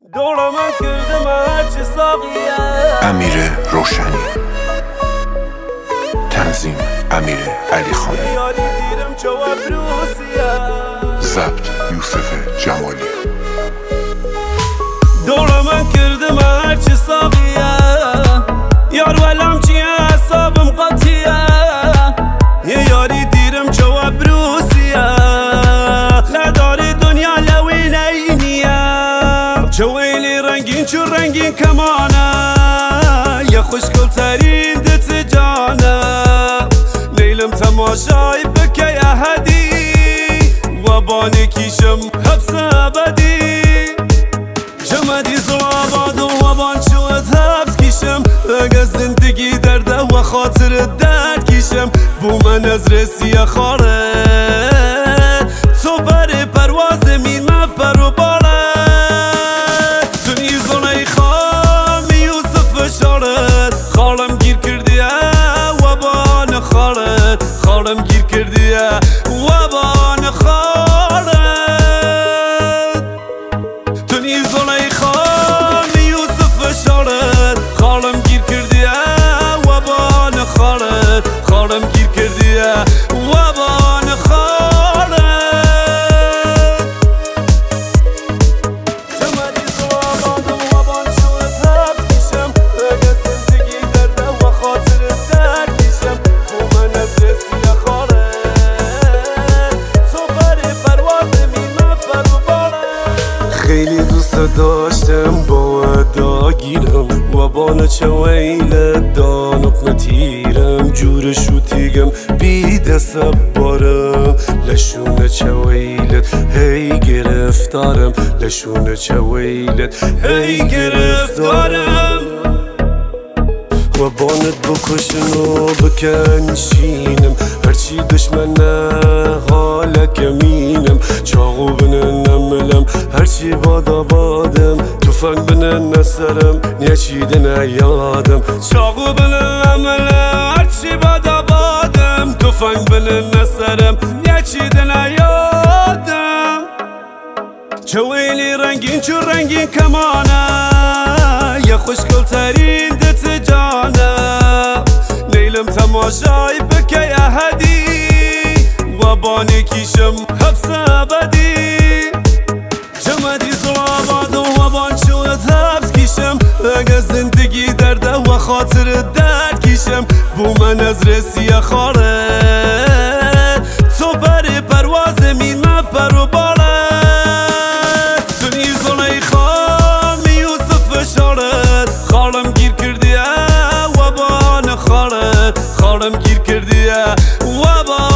دورم کردم هرچی ساقیه. امیر روشنی، تنظیم امیر علی خانی، یاری دیرم جواب روسیه، ضبط یوسف جمالی. دورم کردم هرچی ساقیه، یار ولم چیه حسابم قطیه. یه یاری دیرم جواب روسیه، نداری دنیا لوین اینیه. جویلی رنگین چون رنگین کمانه، یه خوشگل ترین دت جانه. لیلم تماشای بکه احدی، و بانی کیشم حبس ابدی. جمدی زواباد و بان شود حبس کیشم، اگه زندگی درده و خاطر درد کیشم. بو من از رسیه خاره، تو بر پرواز مین مفر و باره. دنی زونه خام یوسف شارد، خالم گیر کردیه و بان خارد. خالم گیر کردیه و بان خارد. دنی زونه خام یوسف شارد، خالم گیر کردیه و بان خارد. خالم گیر کردیه و بان خارد. جمدی زواباد و بان شود حبس کیشم، اگه زندگی درده و خاطر درد کیشم. بو من از رسیه خاره، تو بر پرواز مین مفر و باره. خیلی دوست داشتم با داگیرم، و بان چویل دانق نتیرم. جورشو تیگم بیده سبارم، لشون چویلت هی گرفتارم. لشون چویلت هی گرفتارم. و بانت بکشن و بکنشینم، هرچی دشمنه حال کمینم. چاقو بنه نملم هرچی بادم، توفنگ بنه نسرم نیچیده نیادم. چاقو بنه نملم هرچی بادم، توفنگ بنه نسرم نیچیده نیادم. چویلی رنگین چون رنگین کمانه، یه خوشگل ترین دت جانه. لیلم تماشای بکه احدی، و بانی کیشم حبس ابدی. جمدی زواباد و بان شود حبس کیشم، اگه زندگی درده و خاطر درد کیشم. بو من از رسیه خاره، تو بر پرواز مین مفر و باره. دنی زونه خام یوسف شارد، خالم گیر کردیه و بان خارد. خالم گیر کردیه و بان